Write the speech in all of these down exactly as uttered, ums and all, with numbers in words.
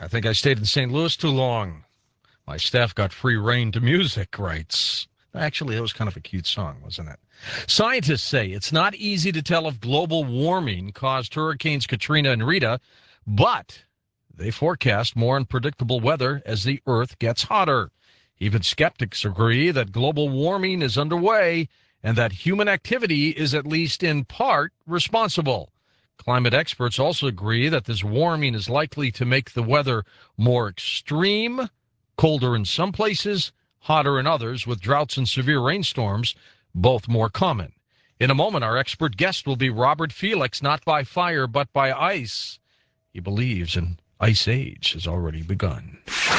I think I stayed in Saint Louis too long. My staff got free rein to music rights. Actually, it was kind of a cute song, wasn't it? Scientists say it's not easy to tell if global warming caused hurricanes Katrina and Rita, but they forecast more unpredictable weather as the Earth gets hotter. Even skeptics agree that global warming is underway and that human activity is at least in part responsible. Climate experts also agree that this warming is likely to make the weather more extreme, colder in some places, hotter in others, with droughts and severe rainstorms both more common. In a moment, our expert guest will be Robert Felix, not by fire, but by ice. He believes an ice age has already begun.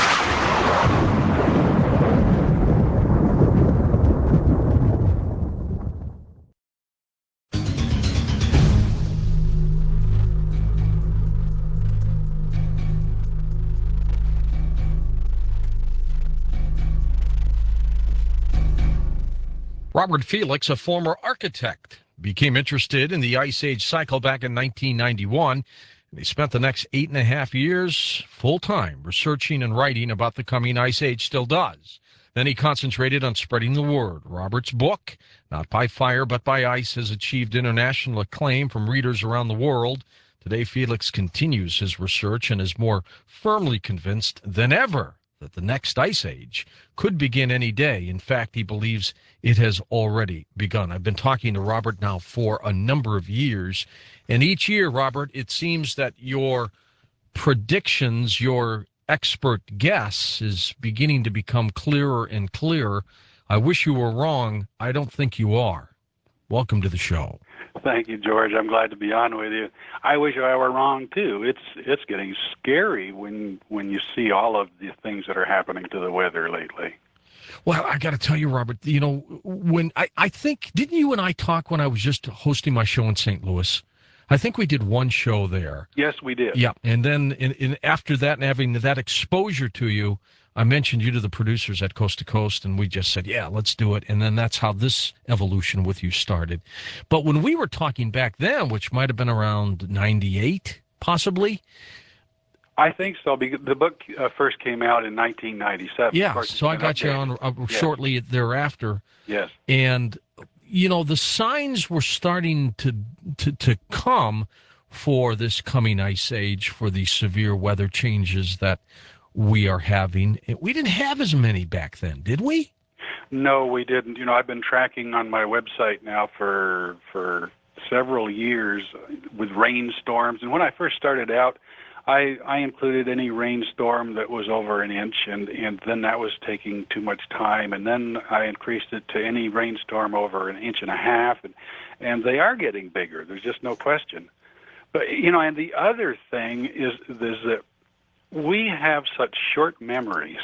Robert Felix, a former architect, became interested in the Ice Age cycle back in nineteen ninety-one. And he spent the next eight and a half years full-time researching and writing about the coming Ice Age, still does. Then he concentrated on spreading the word. Robert's book, Not by Fire but by Ice, has achieved international acclaim from readers around the world. Today, Felix continues his research and is more firmly convinced than ever that the next ice age could begin any day. In fact, he believes it has already begun. I've been talking to Robert now for a number of years, and each year, Robert, it seems that your predictions, your expert guess is beginning to become clearer and clearer. I wish you were wrong. I don't think you are. Welcome to the show. Thank you, George. I'm glad to be on with you. I wish I were wrong too. It's it's getting scary when when you see all of the things that are happening to the weather lately. Well, I got to tell you, Robert, you know, when I, I think, didn't you and I talk when I was just hosting my show in Saint Louis? I think we did one show there. Yes, we did. Yeah, and then in, in, after that and having that exposure to you, I mentioned you to the producers at Coast to Coast, and we just said, yeah, let's do it. And then that's how this evolution with you started. But when we were talking back then, which might have been around ninety-eight, possibly. I think so, because the book uh, first came out in nineteen ninety-seven. Yeah, so I got updated. you on uh, yes. shortly thereafter. Yes. And, you know, the signs were starting to, to, to come for this coming ice age, for the severe weather changes that we are having. We didn't have as many back then, did we? No, we didn't. You know, I've been tracking on my website now for for several years with rainstorms. And when I first started out, I, I included any rainstorm that was over an inch, and, and then that was taking too much time. And then I increased it to any rainstorm over an inch and a half. And, and they are getting bigger. There's just no question. But, you know, and the other thing is, is that we have such short memories.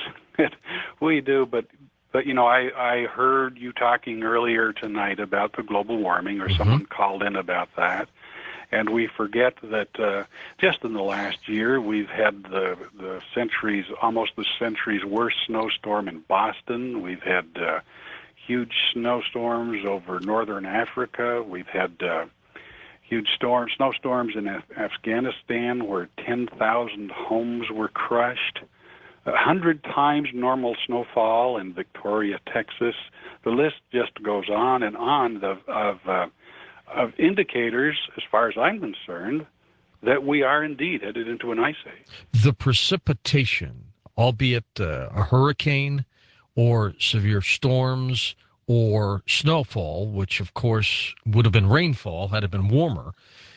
We do, but, but you know, I, I heard you talking earlier tonight about the global warming, or mm-hmm. someone called in about that, and we forget that uh, just in the last year we've had the, the century's, almost the century's worst snowstorm in Boston. We've had uh, huge snowstorms over northern Africa. We've had uh, huge storms, snowstorms in Af- Afghanistan where ten thousand homes were crushed. A hundred times normal snowfall in Victoria, Texas. The list just goes on and on of, of, uh, of indicators, as far as I'm concerned, that we are indeed headed into an ice age. The precipitation, albeit uh, a hurricane or severe storms, or snowfall, which of course would have been rainfall had it been warmer,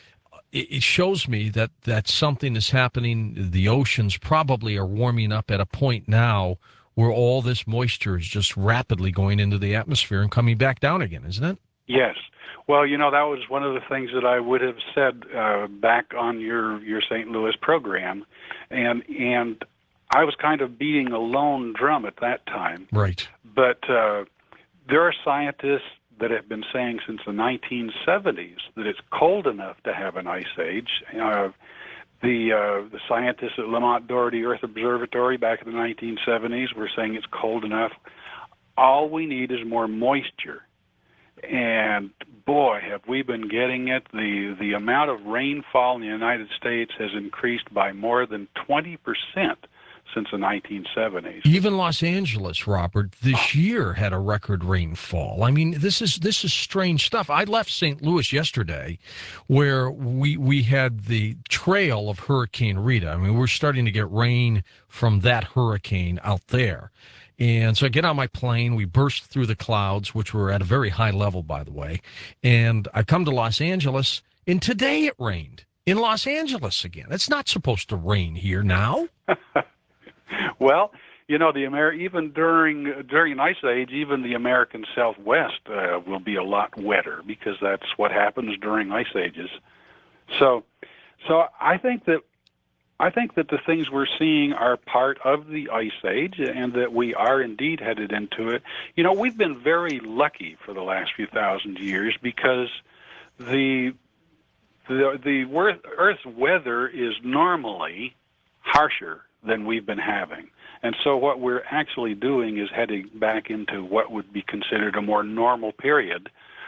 it shows me that, that something is happening. The oceans probably are warming up at a point now where all this moisture is just rapidly going into the atmosphere and coming back down again, isn't it? Yes. Well, you know, that was one of the things that I would have said uh, back on your, your Saint Louis program, and and I was kind of beating a lone drum at that time. Right. But uh, there are scientists that have been saying since the nineteen seventies that it's cold enough to have an ice age. Uh, the uh, the scientists at Lamont Doherty Earth Observatory back in the nineteen seventies were saying it's cold enough. All we need is more moisture. And boy, have we been getting it. The, the amount of rainfall in the United States has increased by more than twenty percent since the nineteen seventies. Even Los Angeles, Robert, this year had a record rainfall. I mean, this is this is strange stuff. I left Saint Louis yesterday, where we we had the trail of Hurricane Rita. I mean, we're starting to get rain from that hurricane out there. And so I get on my plane, we burst through the clouds, which were at a very high level, by the way, and I come to Los Angeles, and today it rained in Los Angeles again. It's not supposed to rain here now. Well, you know, the Amer- even during during an ice age, even the American Southwest uh, will be a lot wetter because that's what happens during ice ages. So, so I think that I think that the things we're seeing are part of the ice age, and that we are indeed headed into it. You know, we've been very lucky for the last few thousand years because the the the Earth's weather is normally harsher than we've been having. And so what we're actually doing is heading back into what would be considered a more normal period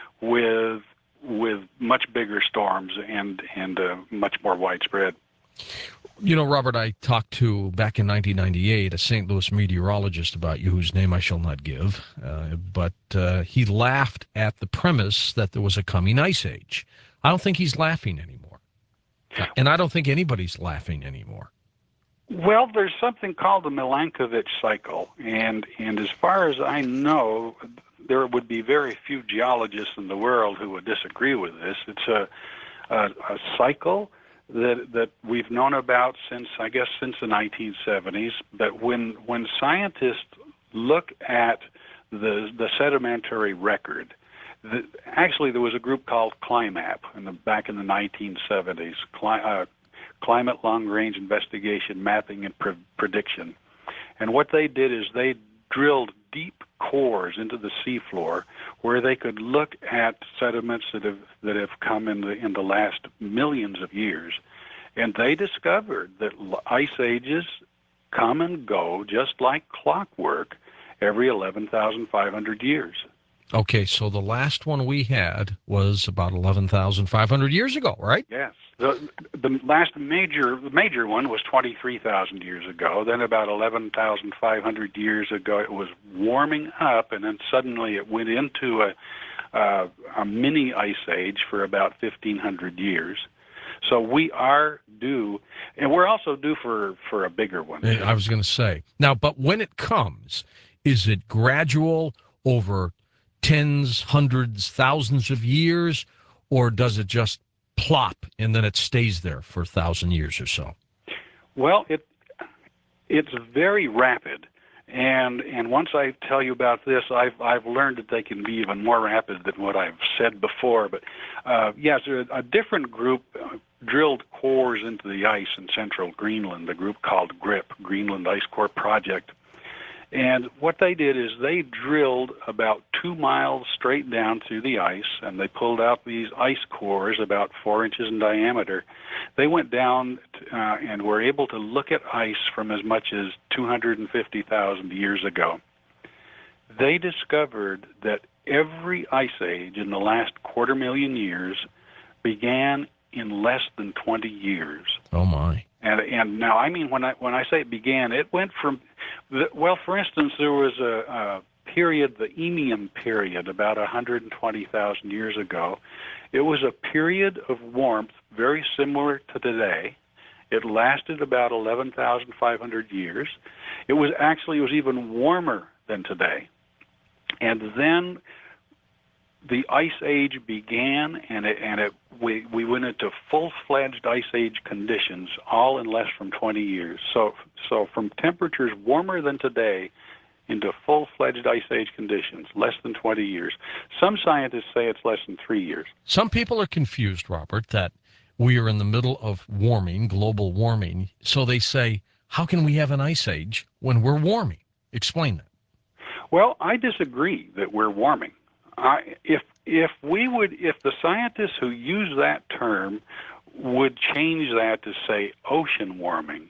with with much bigger storms and, and uh, much more widespread. You know, Robert, I talked to, back in nineteen ninety-eight, a Saint Louis meteorologist about you, whose name I shall not give, uh, but uh, he laughed at the premise that there was a coming ice age. I don't think he's laughing anymore. And I don't think anybody's laughing anymore. Well, there's something called the Milankovitch cycle, and and as far as I know, there would be very few geologists in the world who would disagree with this. It's a a, a cycle that that we've known about since, I guess, since the nineteen seventies. But when when scientists look at the the sedimentary record, the, actually there was a group called CLIMAP in the back in the nineteen seventies. Cli, uh, Climate Long-Range Investigation, Mapping, and Pre- Prediction. And what they did is they drilled deep cores into the seafloor where they could look at sediments that have that have come in the in the last millions of years. And they discovered that ice ages come and go just like clockwork every eleven thousand five hundred years. Okay, so the last one we had was about eleven thousand five hundred years ago, right? Yes. The the last major major one was twenty-three thousand years ago. Then about eleven thousand five hundred years ago, it was warming up, and then suddenly it went into a, uh, a mini ice age for about fifteen hundred years. So we are due, and we're also due for, for a bigger one. I was going to say. Now, but when it comes, is it gradual over tens, hundreds, thousands of years, or does it just plop and then it stays there for a thousand years or so? Well, it it's very rapid, and and once I tell you about this, I've I've learned that they can be even more rapid than what I've said before. But uh, yes, a, a different group uh, drilled cores into the ice in central Greenland. A group called GRIP, Greenland Ice Core Project. And what they did is they drilled about two miles straight down through the ice, and they pulled out these ice cores about four inches in diameter. They went down uh, and were able to look at ice from as much as two hundred fifty thousand years ago. They discovered that every ice age in the last quarter million years began in less than twenty years. Oh, my. And and now, I mean, when I when I say it began, it went from, well, for instance, there was a, a period, the Eemian period, about one hundred twenty thousand years ago. It was a period of warmth very similar to today. It lasted about eleven thousand five hundred years. It was actually, it was even warmer than today. And then the ice age began, and it, and it we we went into full-fledged ice age conditions, all in less than twenty years. So so from temperatures warmer than today into full-fledged ice age conditions, less than twenty years. Some scientists say it's less than three years. Some people are confused, Robert, that we are in the middle of warming, global warming. So they say, how can we have an ice age when we're warming? Explain that. Well, I disagree that we're warming. I, if if we would, if the scientists who use that term would change that to say ocean warming,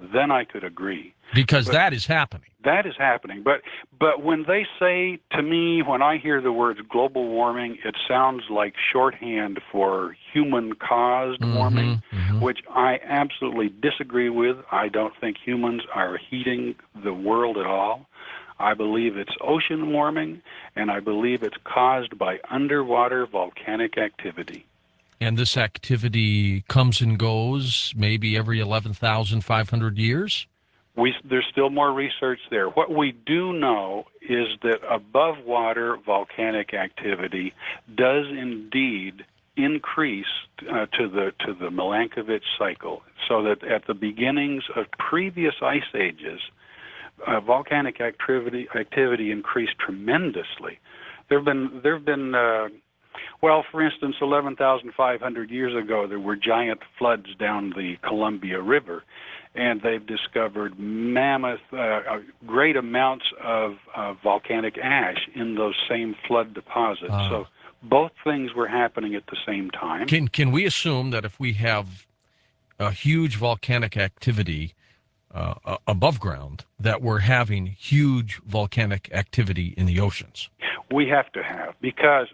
then I could agree. Because but that is happening. That is happening. But but when they say to me, when I hear the words global warming, it sounds like shorthand for human-caused Mm-hmm, warming, mm-hmm. which I absolutely disagree with. I don't think humans are heating the world at all. I believe it's ocean warming, and I believe it's caused by underwater volcanic activity. And this activity comes and goes maybe every eleven thousand five hundred years? We, there's still more research there. What we do know is that above water volcanic activity does indeed increase uh, to the to the Milankovitch cycle, so that at the beginnings of previous ice ages, uh, volcanic activity activity increased tremendously. There have been there have been uh, well, for instance, eleven thousand five hundred years ago, there were giant floods down the Columbia River, and they've discovered mammoth, uh, great amounts of uh, volcanic ash in those same flood deposits. Uh, so both things were happening at the same time. Can can we assume that if we have a huge volcanic activity uh, above ground, that we're having huge volcanic activity in the oceans? We have to have, because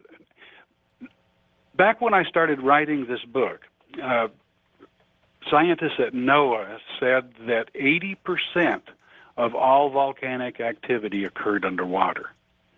back when I started writing this book, uh, scientists at NOAA said that eighty percent of all volcanic activity occurred underwater.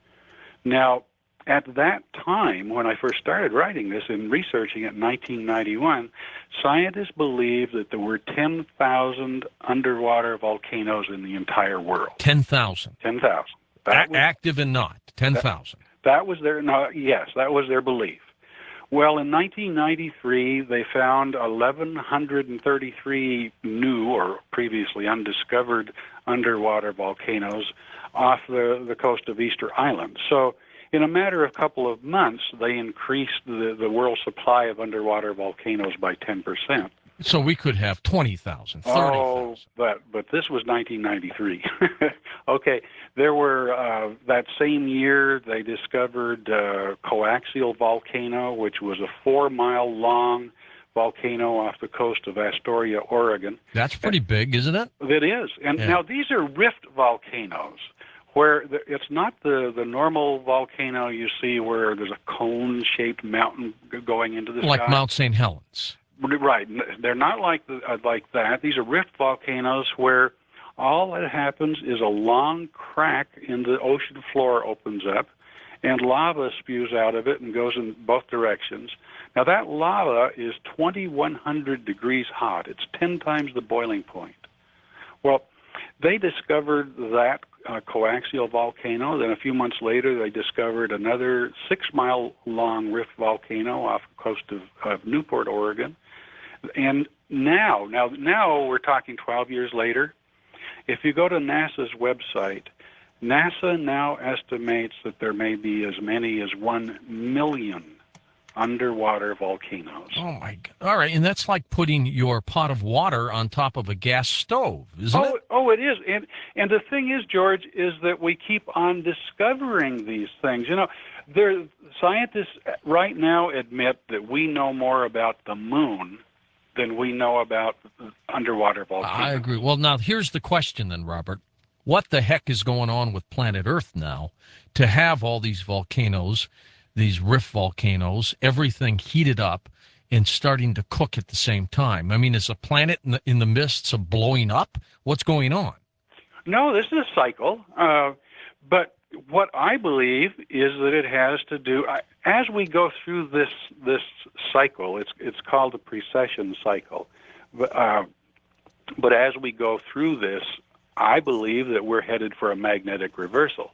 Now, at that time, when I first started writing this and researching it in nineteen ninety-one, scientists believed that there were ten thousand underwater volcanoes in the entire world. ten thousand? ten thousand. A- active and not, ten thousand. That, that was their, no, yes, that was their belief. Well, in nineteen ninety-three, they found eleven thirty-three new or previously undiscovered underwater volcanoes off the, the coast of Easter Island. So in a matter of a couple of months, they increased the, the world supply of underwater volcanoes by ten percent. So we could have twenty thousand, thirty thousand. Oh, but, but this was nineteen ninety-three. Okay, there were, uh, that same year, they discovered uh, Coaxial Volcano, which was a four-mile-long volcano off the coast of Astoria, Oregon. That's pretty and, big, isn't it? It is. And yeah. Now, these are rift volcanoes, where the, it's not the, the normal volcano you see where there's a cone-shaped mountain going into the like sky. Like Mount Saint Helens. Right. They're not like the, uh, like that. These are rift volcanoes where all that happens is a long crack in the ocean floor opens up, and lava spews out of it and goes in both directions. Now, that lava is twenty-one hundred degrees hot. It's ten times the boiling point. Well, they discovered that uh, coaxial volcano. Then a few months later, they discovered another six-mile-long rift volcano off the coast of, of Newport, Oregon. And now, now, now we're talking twelve years later. If you go to NASA's website, NASA now estimates that there may be as many as one million underwater volcanoes. Oh, my God. All right, and that's like putting your pot of water on top of a gas stove, isn't oh, it? Oh, it is. And, and the thing is, George, is that we keep on discovering these things. You know, there, scientists right now admit that we know more about the moon than we know about underwater volcanoes. I agree. Well, now, here's the question then, Robert. What the heck is going on with planet Earth now to have all these volcanoes, these rift volcanoes, everything heated up and starting to cook at the same time? I mean, is the planet in the, in the midst of blowing up? What's going on? No, this is a cycle. Uh, but what I believe is that it has to do, as we go through this this cycle, it's it's called a precession cycle. But, uh, but as we go through this, I believe that we're headed for a magnetic reversal.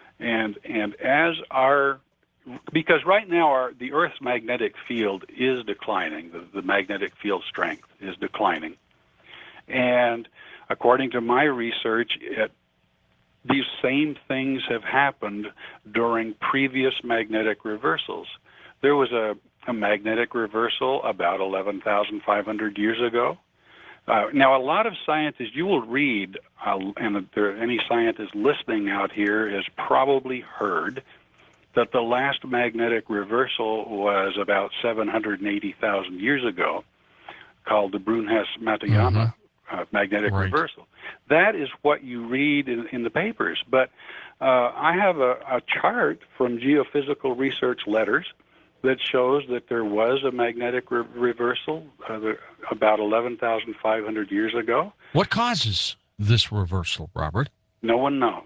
And and as our, because right now our the Earth's magnetic field is declining, the, the magnetic field strength is declining. And according to my research, it, these same things have happened during previous magnetic reversals. There was a, a magnetic reversal about eleven thousand five hundred years ago. Uh, now, a lot of scientists, you will read, uh, and if there are any scientists listening out here has probably heard that the last magnetic reversal was about seven hundred eighty thousand years ago, called the Brunhes-Matayama uh, magnetic Right. reversal. That is what you read in, in the papers. But uh, I have a, a chart from Geophysical Research Letters that shows that there was a magnetic re- reversal uh, the, about eleven thousand five hundred years ago. What causes this reversal, Robert? No one knows.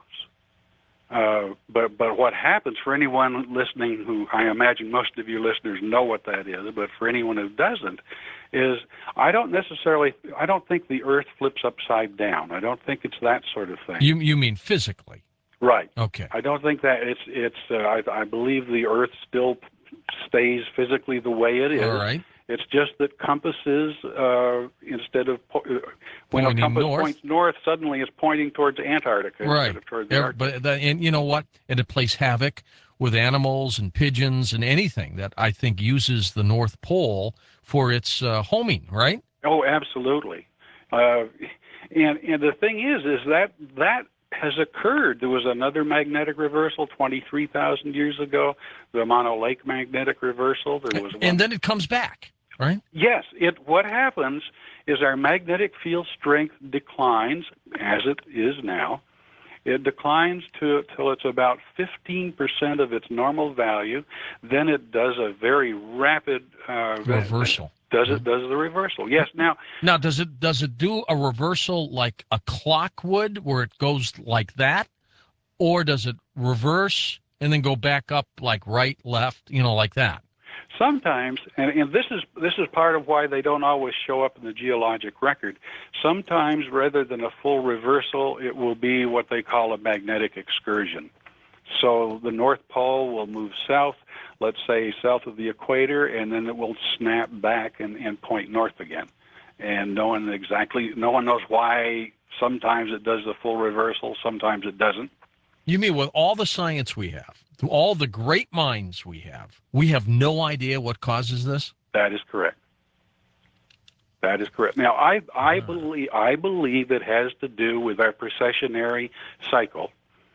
Uh, but but what happens for anyone listening, who I imagine most of you listeners know what that is, but for anyone who doesn't, is I don't necessarily, I don't think the Earth flips upside down. I don't think it's that sort of thing. You you mean physically? Right. Okay. I don't think that it's it's. Uh, I, I believe the Earth still stays physically the way it is. All right. It's just that compasses, uh, instead of po- uh, when Pointing a compass north. points north, suddenly it's pointing towards Antarctica Right. instead of towards the Every- Arctic. but the, and you know what? And it plays havoc with animals and pigeons and anything that I think uses the North Pole for its uh, homing. Right. Oh, absolutely. Uh, and and the thing is, is that that has occurred. There was another magnetic reversal twenty-three thousand years ago, the Mono Lake magnetic reversal. There was one. And then it comes back. Right. Yes, it. What happens is our magnetic field strength declines, as it is now. It declines to till it's about fifteen percent of its normal value. Then it does a very rapid uh, Reversal. Does it does the reversal? Yes. Now, Now, does it does it do a reversal like a clock would, where it goes like that, or does it reverse and then go back up like right, left, you know, like that? sometimes, and, and this is this is part of why they don't always show up in the geologic record. Sometimes, rather than a full reversal, it will be what they call a magnetic excursion. So the North Pole will move south, let's say south of the equator, and then it will snap back and, and point north again. And no one exactly, no one knows why. Sometimes it does the full reversal, sometimes it doesn't. You mean with all the science we have, through all the great minds we have, we have no idea what causes this? That is correct. That is correct. Now, I I believe I believe it has to do with our precessionary cycle.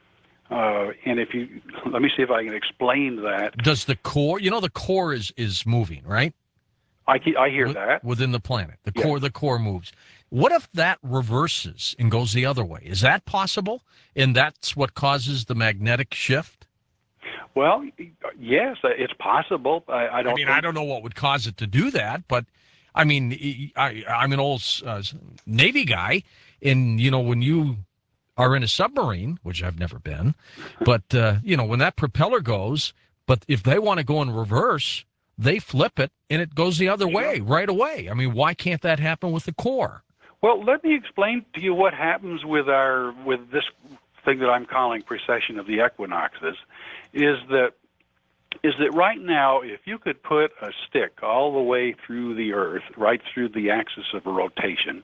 Uh, and if you let me see if I can explain that. Does the core, you know, the core is is moving, right? I ke- I hear With- that. within the planet. The Yeah. core, the core moves. What if that reverses and goes the other way? Is that possible? And that's what causes the magnetic shift? Well, yes, it's possible. I, I don't. I mean, think, I don't know what would cause it to do that, but I mean, I, I'm an old uh, Navy guy, and you know, when you are in a submarine, which I've never been, but uh, you know, when that propeller goes, but if they want to go in reverse, they flip it and it goes the other way right away. I mean, why can't that happen with the core? Well, let me explain to you what happens with our with this thing that I'm calling precession of the equinoxes. Is that is that right now, if you could put a stick all the way through the Earth, right through the axis of rotation,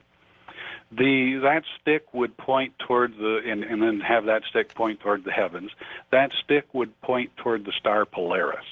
the that stick would point toward the and, and then have that stick point toward the heavens. That stick would point toward the star Polaris.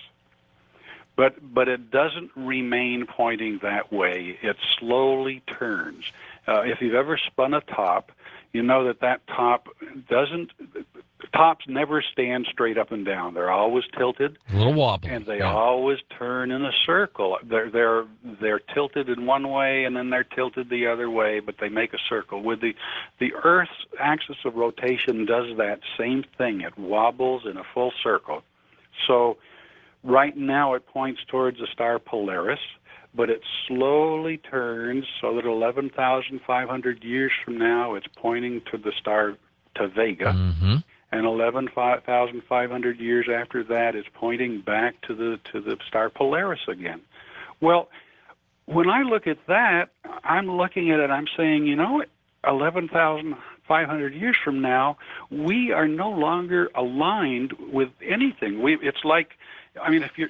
But but it doesn't remain pointing that way. It slowly turns. Uh, if you've ever spun a top, you know that that top doesn't. Tops never stand straight up and down. They're always tilted, A little wobbly. and they yeah. always turn in a circle. They're they're they're tilted in one way, and then they're tilted the other way, but they make a circle. With the the Earth's axis of rotation does that same thing. It wobbles in a full circle. So right now it points towards the star Polaris, but it slowly turns so that eleven thousand five hundred years from now it's pointing to the star to Vega. Mm-hmm. And eleven thousand five hundred years after that, it's pointing back to the to the star Polaris again. Well, when I look at that, I'm looking at it. I'm saying, you know, eleven thousand five hundred years from now, we are no longer aligned with anything. We it's like, I mean, if you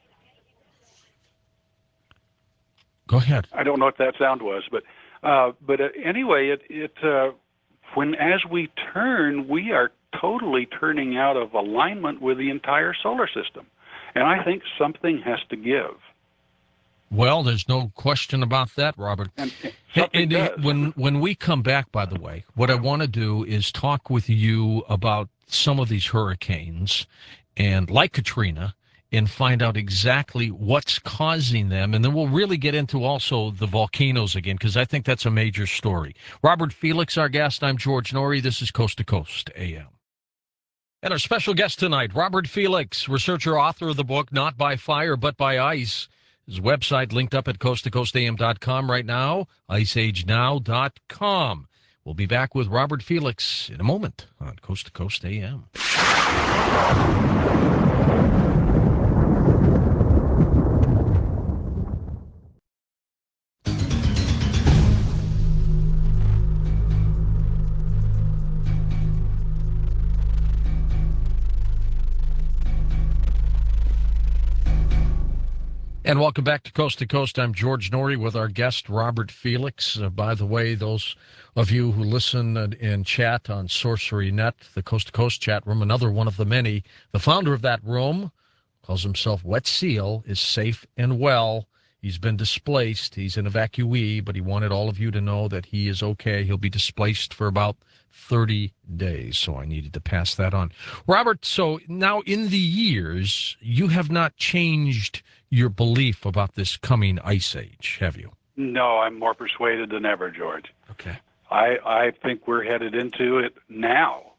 Go ahead. I don't know what that sound was, but uh, but uh, anyway, it it uh, when as we turn, we are totally turning out of alignment with the entire solar system, and I think something has to give. Well, there's no question about that, Robert. And, and And, something and does. when when we come back, by the way, what I want to do is talk with you about some of these hurricanes, and like Katrina, and find out exactly what's causing them. And then we'll really get into also the volcanoes again, because I think that's a major story. Robert Felix, our guest. I'm George Noory. This is Coast to Coast A M. And our special guest tonight, Robert Felix, researcher, author of the book, Not by Fire, But by Ice. His website linked up at coast to coast a m dot com right now, ice age now dot com. We'll be back with Robert Felix in a moment on Coast to Coast A M. And welcome back to Coast to Coast. I'm George Noory with our guest, Robert Felix. Uh, by the way, those of you who listen and chat on Sorcery Net, the Coast to Coast chat room, another one of the many, the founder of that room calls himself Wet Seal, is safe and well. He's been displaced. He's an evacuee, but he wanted all of you to know that he is okay. He'll be displaced for about thirty days, so I needed to pass that on. Robert, so now in the years, you have not changed your belief about this coming ice age, have you? No, I'm more persuaded than ever, George. Okay. I, I think we're headed into it now.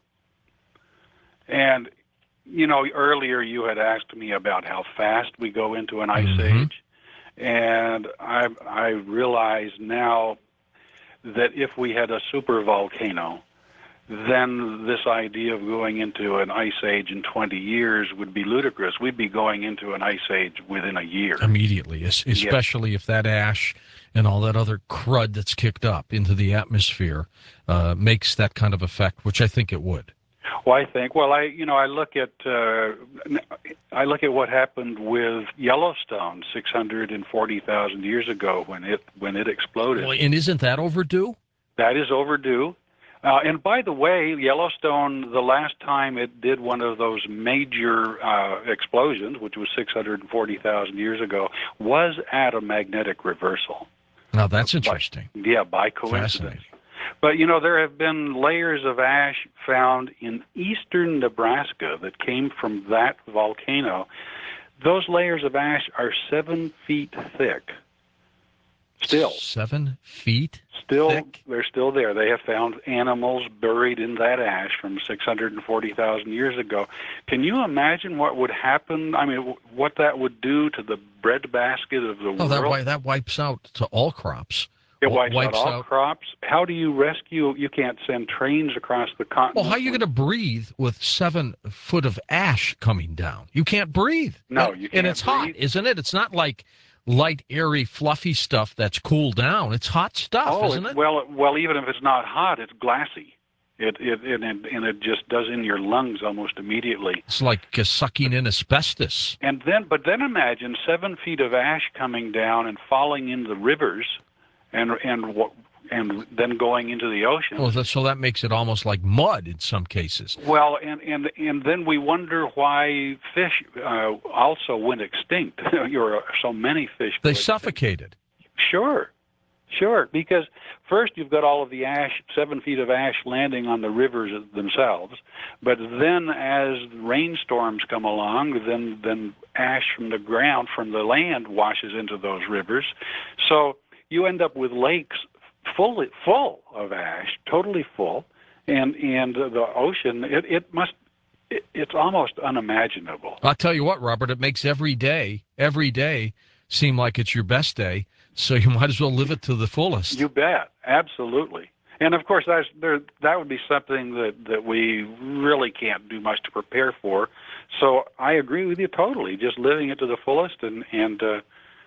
And, you know, earlier you had asked me about how fast we go into an ice Mm-hmm. age. And I, I realize now that if we had a super volcano, then this idea of going into an ice age in twenty years would be ludicrous. We'd be going into an ice age within a year. Immediately, especially yes. if that ash and all that other crud that's kicked up into the atmosphere uh, makes that kind of effect, which I think it would. Well, I think, well, I, you know, I look at, uh, I look at what happened with Yellowstone six hundred forty thousand years ago when it, when it exploded. Well, and isn't that overdue? That is overdue. Uh, and by the way, Yellowstone, the last time it did one of those major uh, explosions, which was six hundred forty thousand years ago, was at a magnetic reversal. Now, that's interesting. By, yeah, by coincidence. But, you know, there have been layers of ash found in eastern Nebraska that came from that volcano. Those layers of ash are seven feet thick. Still. Seven feet Still, thick? They're still there. They have found animals buried in that ash from six hundred forty thousand years ago. Can you imagine what would happen? I mean, what that would do to the breadbasket of the oh, world? That, wi- that wipes out to all crops. It wipes, wipes out all out. crops. How do you rescue? You can't send trains across the continent. Well, how are you going to breathe with seven foot of ash coming down? You can't breathe. No, you can't And it's breathe. hot, isn't it? It's not like light, airy, fluffy stuff that's cooled down. It's hot stuff, oh, isn't it's, it? Well, well, even if it's not hot, it's glassy. It it and, it and it just does in your lungs almost immediately. It's like uh, sucking in asbestos. And then, but then imagine seven feet of ash coming down and falling into the rivers, and and what. And then going into the ocean. Well, that, so that makes it almost like mud in some cases. Well, and and, and then we wonder why fish uh, also went extinct. Or so many fish. They went suffocated. extinct. Sure, sure. Because first you've got all of the ash, seven feet of ash landing on the rivers themselves. But then as rainstorms come along, then then ash from the ground, from the land, washes into those rivers. So you end up with lakes full full of ash, totally full, and and the ocean, it, it must, it, it's almost unimaginable. I'll tell you what, Robert, it makes every day, every day seem like it's your best day, so you might as well live it to the fullest. You bet, absolutely. And of course, that's, there, that would be something that, that we really can't do much to prepare for. So I agree with you totally, just living it to the fullest and, and uh,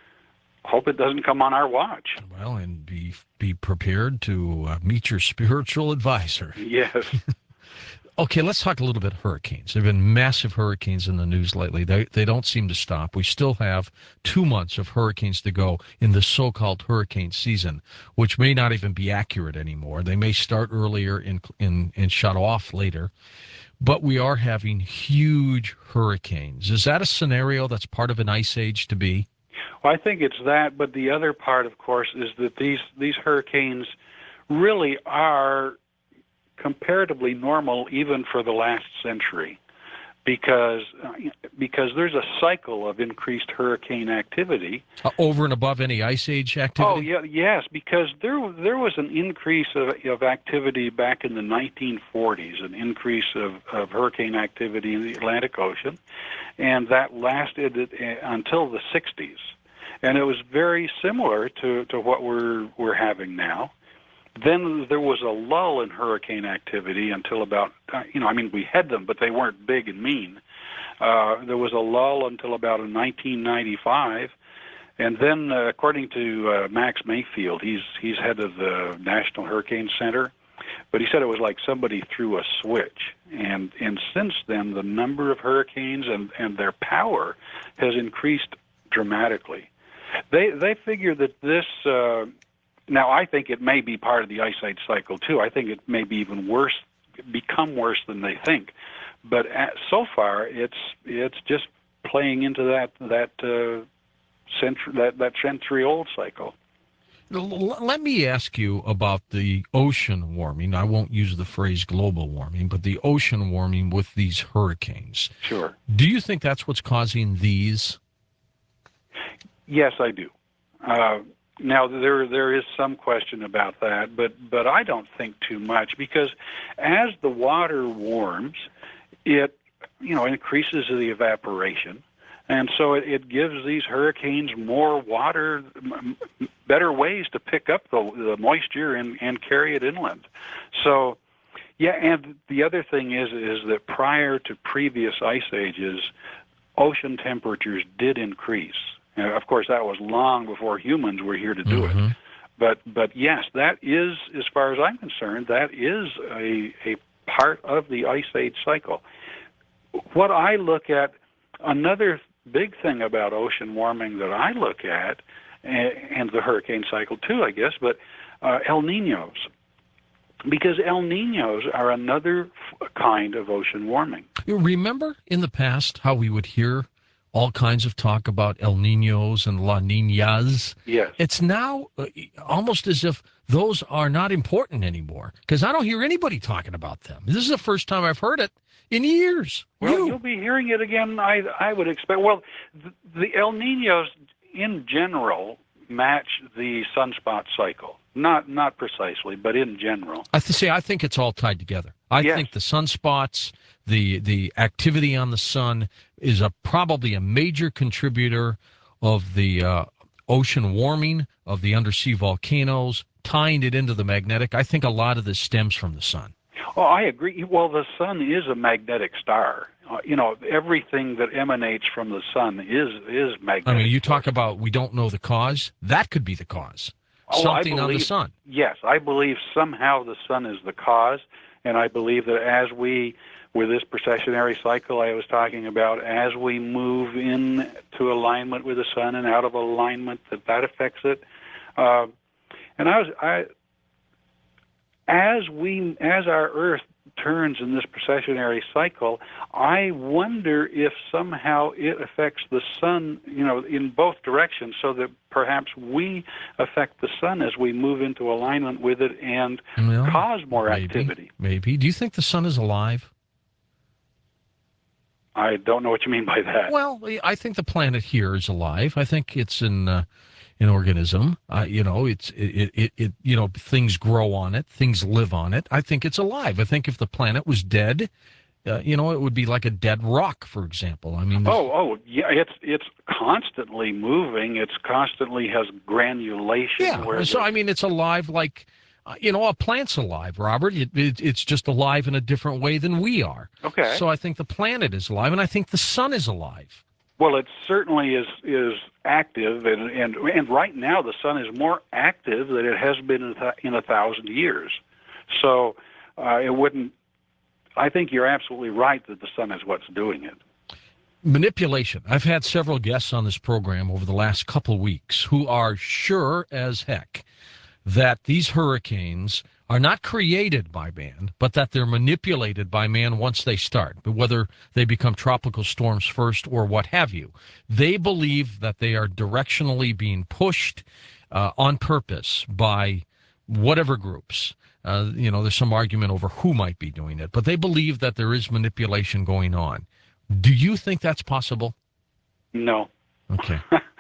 hope it doesn't come on our watch. Well, and be be prepared to uh, meet your spiritual advisor. Yes. Okay, let's talk a little bit hurricanes. There have been massive hurricanes in the news lately. They they don't seem to stop. We still have two months of hurricanes to go in the so-called hurricane season, which may not even be accurate anymore. They may start earlier and and, and shut off later. But we are having huge hurricanes. Is that a scenario that's part of an ice age to be? Well, I think it's that, but the other part, of course, is that these these hurricanes really are comparatively normal even for the last century. because uh, because there's a cycle of increased hurricane activity. Uh, over and above any ice age activity? Oh, yeah, yes, because there there was an increase of, of activity back in the nineteen forties, an increase of, of hurricane activity in the Atlantic Ocean, and that lasted until the sixties. And it was very similar to, to what we're we're having now. Then there was a lull in hurricane activity until about, you know, I mean, we had them, but they weren't big and mean. Uh, there was a lull until about nineteen ninety-five. And then, uh, according to uh, Max Mayfield, he's he's head of the National Hurricane Center, but he said it was like somebody threw a switch. And and since then, the number of hurricanes and, and their power has increased dramatically. They they figure that this, uh, now I think it may be part of the ice age cycle too. I think it may be even worse, become worse than they think. But at, so far, it's it's just playing into that that uh, century that that century old cycle. Let me ask you about the ocean warming. I won't use the phrase global warming, but the ocean warming with these hurricanes. Sure. Do you think that's what's causing these? Yes, I do. Uh, now there there is some question about that, but but I don't think too much, because as the water warms, it you know increases the evaporation, and so it, it gives these hurricanes more water, m- better ways to pick up the, the moisture and, and carry it inland. So, yeah, and the other thing is is that prior to previous ice ages, ocean temperatures did increase. And of course, that was long before humans were here to do Mm-hmm. it. But but yes, that is, as far as I'm concerned, that is a a part of the ice age cycle. What I look at, another big thing about ocean warming that I look at, and, and the hurricane cycle too, I guess, but uh, El Niños. Because El Niños are another f- kind of ocean warming. You remember in the past how we would hear all kinds of talk about El Niños and La Niñas? Yes. It's now uh, almost as if those are not important anymore, because I don't hear anybody talking about them. This is the first time I've heard it in years. Well, You. you'll be hearing it again, I, I would expect. Well, the, the El Niños in general match the sunspot cycle. Not not precisely, but in general. I have to say, I think it's all tied together. I Yes. think the sunspots, the the activity on the sun is a probably a major contributor of the uh, ocean warming, of the undersea volcanoes, tying it into the magnetic. I think a lot of this stems from the sun. Oh, I agree. Well, the sun is a magnetic star. Uh, you know, everything that emanates from the sun is is magnetic. I mean, you talk about we don't know the cause. That could be the cause. Oh, I Something on the believe- sun. Yes, I believe somehow the sun is the cause, and I believe that as we, with this precessionary cycle I was talking about, as we move into alignment with the sun and out of alignment, that that affects it. Uh, and I was, I, as we, as our Earth turns in this precessionary cycle, I wonder if somehow it affects the sun, you know, in both directions, so that perhaps we affect the sun as we move into alignment with it and Well, cause more maybe, activity. Maybe. Do you think the sun is alive? I don't know what you mean by that. Well, I think the planet here is alive. I think it's an uh, an organism. Uh, you know, it's it, it it you know things grow on it, things live on it. I think it's alive. I think if the planet was dead, uh, you know, it would be like a dead rock, for example. I mean, Oh, oh, yeah, it's it's constantly moving. It's constantly has granulation. yeah. Where So the- I mean, it's alive like. Uh, you know, a plant's alive, Robert. It, it, it's just alive in a different way than we are. Okay. So I think the planet is alive, and I think the sun is alive. Well, it certainly is is active, and and and right now the sun is more active than it has been in a, th- in a thousand years. So uh, it wouldn't. I think you're absolutely right that the sun is what's doing it. Manipulation. I've had several guests on this program over the last couple weeks who are sure as heck that these hurricanes are not created by man, but that they're manipulated by man once they start, but whether they become tropical storms first or what have you. They believe that they are directionally being pushed uh, on purpose by whatever groups. Uh, you know, there's some argument over who might be doing it, but they believe that there is manipulation going on. Do you think that's possible? No. Okay.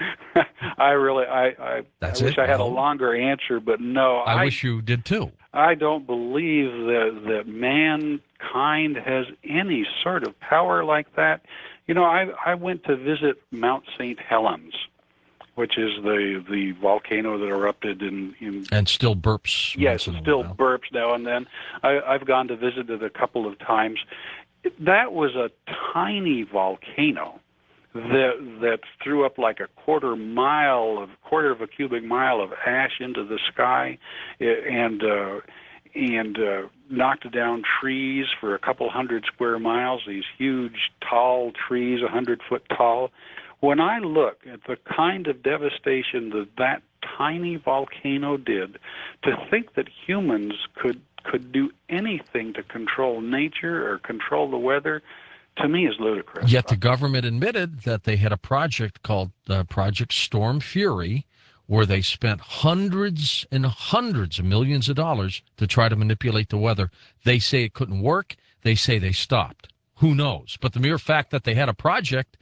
I really, I, I, That's I wish it? I had No? a longer answer, but no. I, I wish you did too. I don't believe that that mankind has any sort of power like that. You know, I I went to visit Mount Saint Helens, which is the the volcano that erupted in in And still burps. yes, once in it a still while. burps now and then. I, I've gone to visit it a couple of times. That was a tiny volcano that that threw up like a quarter mile of quarter of a cubic mile of ash into the sky, and uh, and uh, knocked down trees for a couple hundred square miles. These huge, tall trees, a hundred foot tall. When I look at the kind of devastation that that tiny volcano did, to think that humans could could do anything to control nature or control the weather, to me is ludicrous. Yet the government admitted that they had a project called uh, Project Storm Fury, where they spent hundreds and hundreds of millions of dollars to try to manipulate the weather. They say it couldn't work. They say they stopped. Who knows? But the mere fact that they had a project,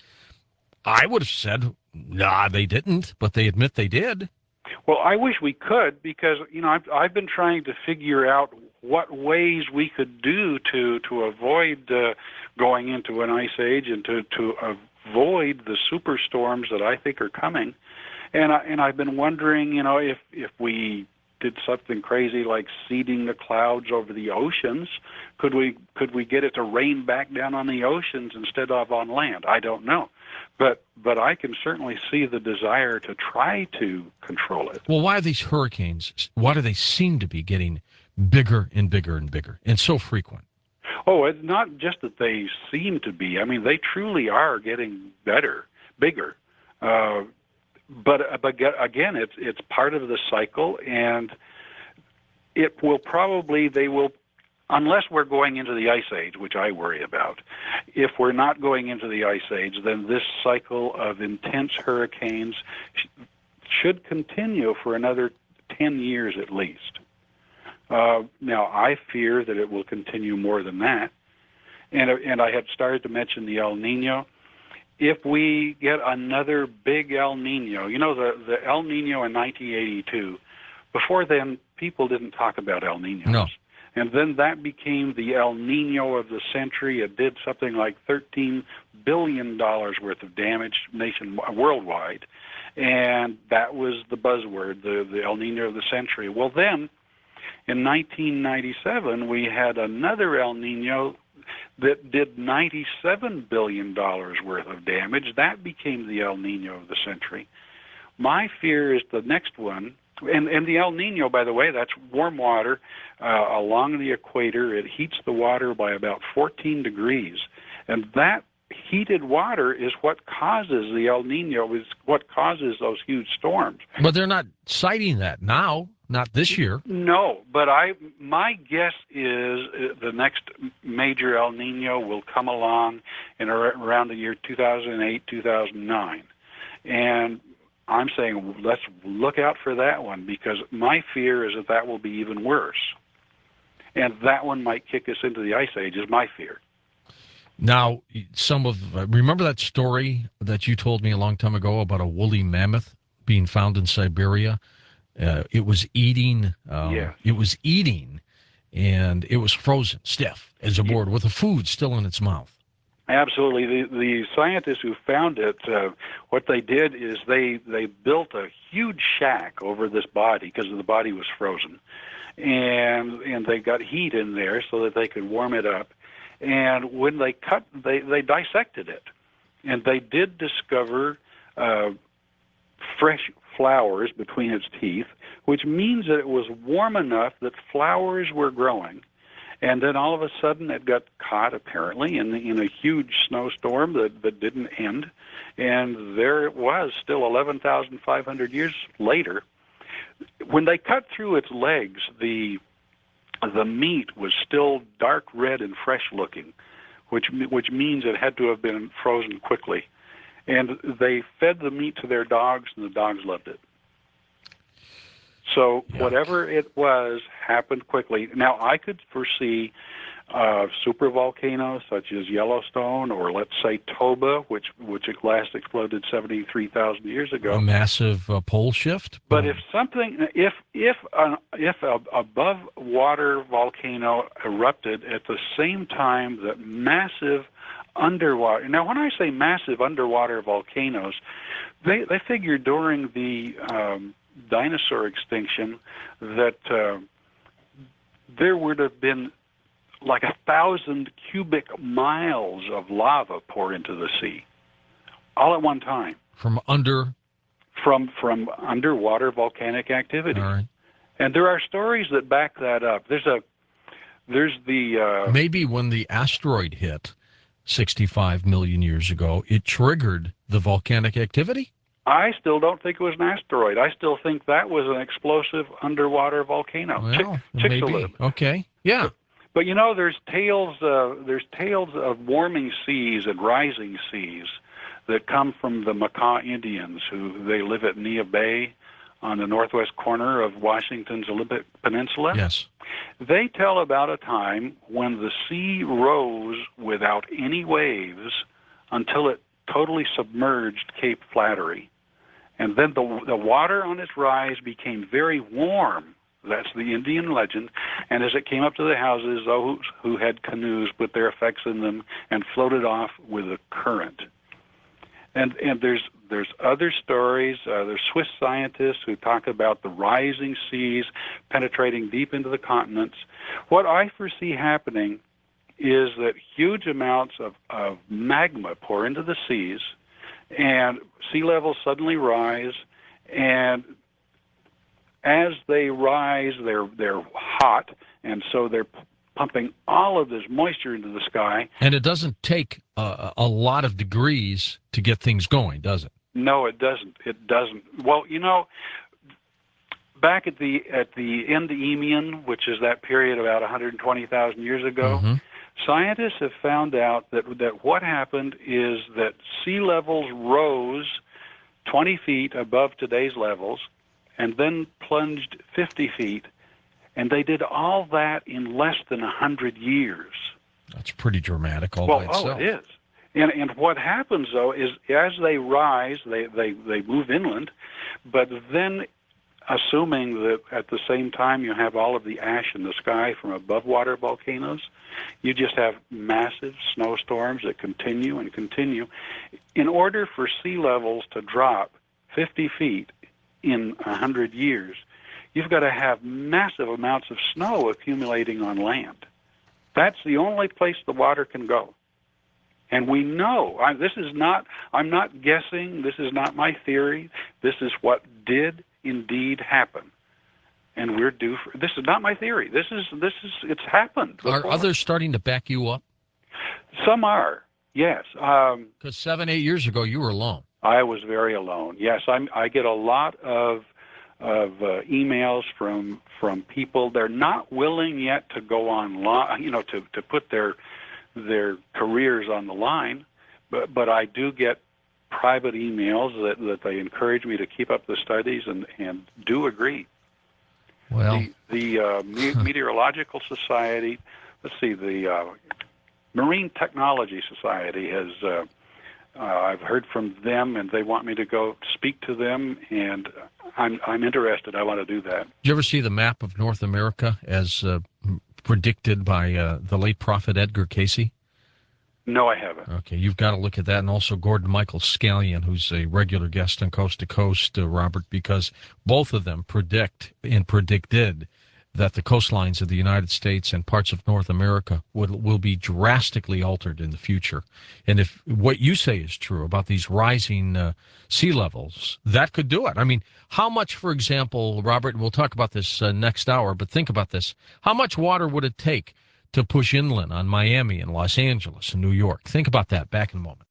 I would have said, nah, they didn't, but they admit they did. Well, I wish we could, because you know I've I've been trying to figure out what ways we could do to to avoid uh, going into an ice age and to to avoid the superstorms that I think are coming. And I, and I've been wondering, you know, if if we did something crazy like seeding the clouds over the oceans, could we could we get it to rain back down on the oceans instead of on land? I don't know. But but I can certainly see the desire to try to control it. Well, why are these hurricanes, why do they seem to be getting bigger and bigger and bigger and so frequent? Oh, it's not just that they seem to be. I mean, they truly are getting better, bigger. Uh, but but again, it's it's part of the cycle, and it will probably they will, unless we're going into the ice age, which I worry about. If we're not going into the ice age, then this cycle of intense hurricanes sh- should continue for another ten years at least. Uh, now, I fear that it will continue more than that. And, and I had started to mention the El Nino. If we get another big El Nino, you know, the, the El Nino in nineteen eighty-two, before then, people didn't talk about El Ninos. No. And then that became the El Nino of the century. It did something like thirteen billion dollars worth of damage nation worldwide. And that was the buzzword, the, the El Nino of the century. Well, then, in nineteen ninety-seven, we had another El Nino that did ninety-seven billion dollars worth of damage. That became the El Nino of the century. My fear is the next one, and, and the El Nino, by the way, that's warm water uh, along the equator. It heats the water by about fourteen degrees. And that heated water is what causes the El Nino, is what causes those huge storms. But they're not citing that now, not this year. No, but I my guess is the next major El Nino will come along in around the year two thousand eight, two thousand nine. And I'm saying let's look out for that one, because my fear is that that will be even worse. And that one might kick us into the ice age, is my fear. Now, some of uh, remember that story that you told me a long time ago about a woolly mammoth being found in Siberia? Uh, it was eating. Um, yes. It was eating, and it was frozen stiff as a board with the food still in its mouth. Absolutely. The, the scientists who found it, uh, what they did is they, they built a huge shack over this body because the body was frozen. And and they got heat in there so that they could warm it up. And when they cut, they, they dissected it. And they did discover uh, fresh flowers between its teeth, which means that it was warm enough that flowers were growing. And then all of a sudden it got caught, apparently, in, in a huge snowstorm that, that didn't end. And there it was, still eleven thousand five hundred years later. When they cut through its legs, the the meat was still dark red and fresh looking, which which means it had to have been frozen quickly. And they fed the meat to their dogs, and the dogs loved it. So Yuck. whatever it was happened quickly. Now, I could foresee uh, supervolcanoes such as Yellowstone, or let's say Toba, which which last exploded seventy-three thousand years ago. A massive uh, pole shift. But Boom. if something, if if an, if a above water volcano erupted at the same time that massive underwater. Now, when I say massive underwater volcanoes, they they figure during the um, dinosaur extinction that uh, there would have been like a thousand cubic miles of lava pour into the sea, all at one time. From under. From from underwater volcanic activity. All right. And there are stories that back that up. There's a there's the uh, maybe when the asteroid hit sixty-five million years ago, it triggered the volcanic activity? I still don't think it was an asteroid. I still think that was an explosive underwater volcano. Well, Ch- maybe. Okay. Yeah. But, but you know, there's tales uh, there's tales of warming seas and rising seas that come from the Makah Indians, who they live at Nia Bay on the northwest corner of Washington's Olympic Peninsula. Yes. They tell about a time when the sea rose without any waves until it totally submerged Cape Flattery. And then the, the water on its rise became very warm. That's the Indian legend. And as it came up to the houses, those who had canoes put their effects in them and floated off with a current. And and there's there's other stories. Uh, there's Swiss scientists who talk about the rising seas penetrating deep into the continents. What I foresee happening is that huge amounts of, of magma pour into the seas, and sea levels suddenly rise, and as they rise, they're they're hot, and so they're pumping all of this moisture into the sky. And it doesn't take a, a lot of degrees to get things going, does it? No, it doesn't. It doesn't. Well, you know, back at the at the Endymion, which is that period about one hundred twenty thousand years ago, Mm-hmm. scientists have found out that that what happened is that sea levels rose twenty feet above today's levels, and then plunged fifty feet. And they did all that in less than one hundred years. That's pretty dramatic all well, by itself. oh, it is. And, and what happens, though, is as they rise, they, they, they move inland, but then assuming that at the same time you have all of the ash in the sky from above water volcanoes, you just have massive snowstorms that continue and continue. In order for sea levels to drop fifty feet in one hundred years, you've got to have massive amounts of snow accumulating on land. That's the only place the water can go. And we know, I, this is not, I'm not guessing, this is not my theory, this is what did indeed happen. And we're due for, this is not my theory, this is, this is, it's happened before. Are others starting to back you up? Some are, yes. Um, Because seven, eight years ago, you were alone. I was very alone. Yes, I'm, I get a lot of of uh, emails from from people. They're not willing yet to go online, you know, to, to put their their careers on the line. But but I do get private emails that, that they encourage me to keep up the studies and, and do agree. Well, the the uh, Me- Meteorological Society, let's see, the uh, Marine Technology Society has. Uh, Uh, I've heard from them, and they want me to go speak to them, and I'm I'm interested. I want to do that. did you ever see the map of North America as uh, predicted by uh, the late prophet Edgar Cayce? No, I haven't. Okay, you've got to look at that, and also Gordon Michael Scallion, who's a regular guest on Coast to Coast, uh, Robert, because both of them predict and predicted that the coastlines of the United States and parts of North America would, will be drastically altered in the future. And if what you say is true about these rising uh, sea levels, that could do it. I mean, how much, for example, Robert, and we'll talk about this uh, next hour, but think about this. How much water would it take to push inland on Miami and Los Angeles and New York? Think about that. Back in a moment.